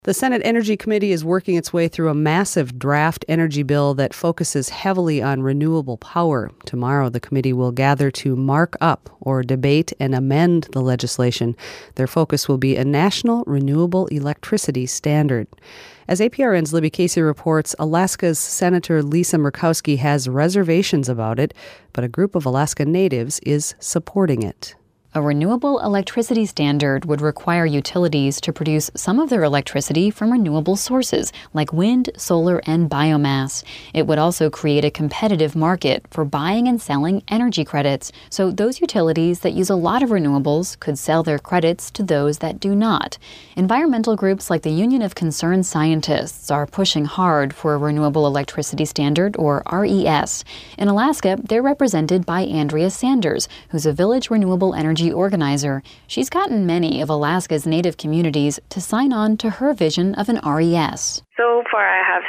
The Senate Energy Committee is working its way through a massive draft energy bill that focuses heavily on renewable power. Tomorrow, the committee will gather to mark up or debate and amend the legislation. Their focus will be a national renewable electricity standard. As APRN's Libby Casey reports, Alaska's Senator Lisa Murkowski has reservations about it, but a group of Alaska Natives is supporting it. A renewable electricity standard would require utilities to produce some of their electricity from renewable sources like wind, solar, and biomass. It would also create a competitive market for buying and selling energy credits, so those utilities that use a lot of renewables could sell their credits to those that do not. Environmental groups like the Union of Concerned Scientists are pushing hard for a renewable electricity standard, or RES. In Alaska, they're represented by Andrea Sanders, who's a village renewable energy organizer. She's gotten many of Alaska's native communities to sign on to her vision of an RES. So far, I have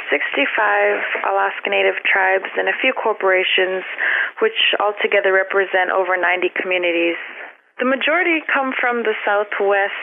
65 Alaska Native tribes and a few corporations, which altogether represent over 90 communities. The majority come from the southwest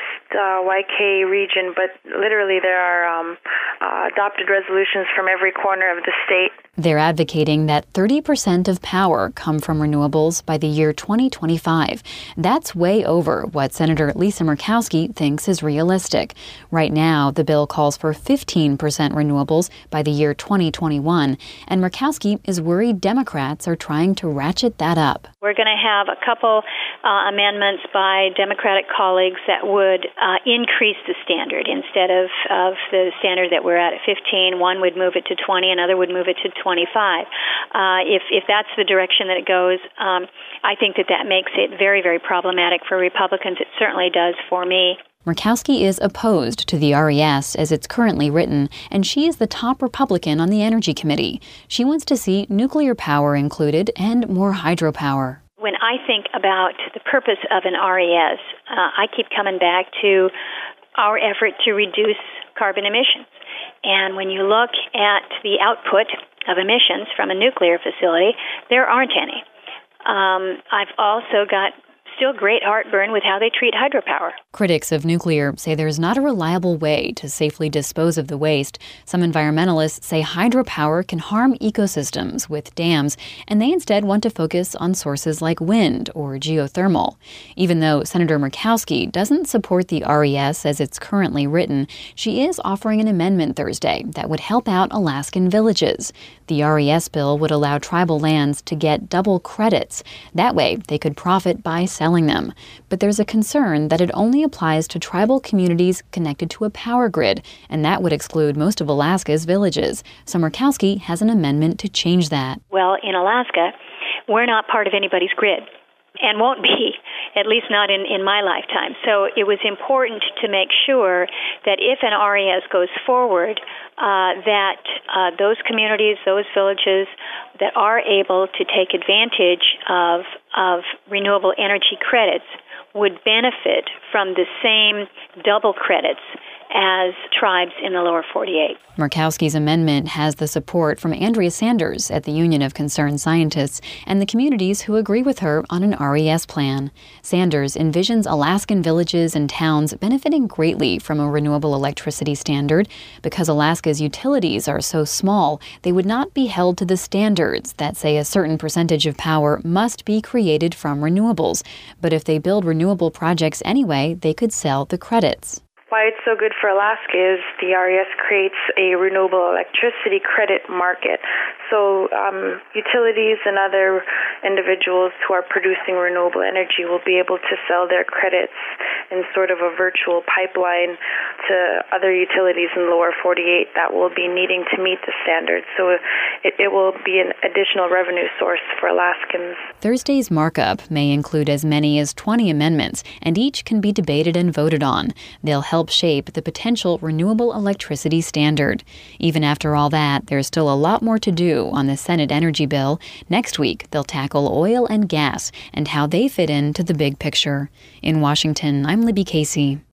YK region, but literally there are adopted resolutions from every corner of the state. They're advocating that 30% of power come from renewables by the year 2025. That's way over what Senator Lisa Murkowski thinks is realistic. Right now, the bill calls for 15% renewables by the year 2021, and Murkowski is worried Democrats are trying to ratchet that up. We're going to have a couple amendments by Democratic colleagues that would increase the standard. Instead of the standard that we're at 15, one would move it to 20, another would move it to 25. If that's the direction that it goes, I think that makes it very, very problematic for Republicans. It certainly does for me. Murkowski is opposed to the RES as it's currently written, and she is the top Republican on the Energy Committee. She wants to see nuclear power included and more hydropower. When I think about the purpose of an RES, I keep coming back to our effort to reduce carbon emissions. And when you look at the output of emissions from a nuclear facility, there aren't any. I've also got still great heartburn with how they treat hydropower. Critics of nuclear say there's not a reliable way to safely dispose of the waste. Some environmentalists say hydropower can harm ecosystems with dams, and they instead want to focus on sources like wind or geothermal. Even though Senator Murkowski doesn't support the RES as it's currently written, she is offering an amendment Thursday that would help out Alaskan villages. The RES bill would allow tribal lands to get double credits. That way, they could profit by selling them. But there's a concern that it only applies to tribal communities connected to a power grid, and that would exclude most of Alaska's villages. So Murkowski has an amendment to change that. Well, in Alaska, we're not part of anybody's grid, and won't be, at least not in my lifetime. So it was important to make sure that if an RES goes forward, that those communities, those villages that are able to take advantage of renewable energy credits would benefit from the same double credits as tribes in the lower 48. Murkowski's amendment has the support from Andrea Sanders at the Union of Concerned Scientists and the communities who agree with her on an RES plan. Sanders envisions Alaskan villages and towns benefiting greatly from a renewable electricity standard. Because Alaska's utilities are so small, they would not be held to the standards that say a certain percentage of power must be created from renewables. But if they build renewable projects anyway, they could sell the credits. Why it's so good for Alaska is the RES creates a renewable electricity credit market. So utilities and other individuals who are producing renewable energy will be able to sell their credits in sort of a virtual pipeline to other utilities in the lower 48 that will be needing to meet the standards. So it will be an additional revenue source for Alaskans. Thursday's markup may include as many as 20 amendments, and each can be debated and voted on. They'll help shape the potential renewable electricity standard. Even after all that, there's still a lot more to do on the Senate energy bill. Next week, they'll tackle oil and gas and how they fit into the big picture. In Washington, I'm Libby Casey.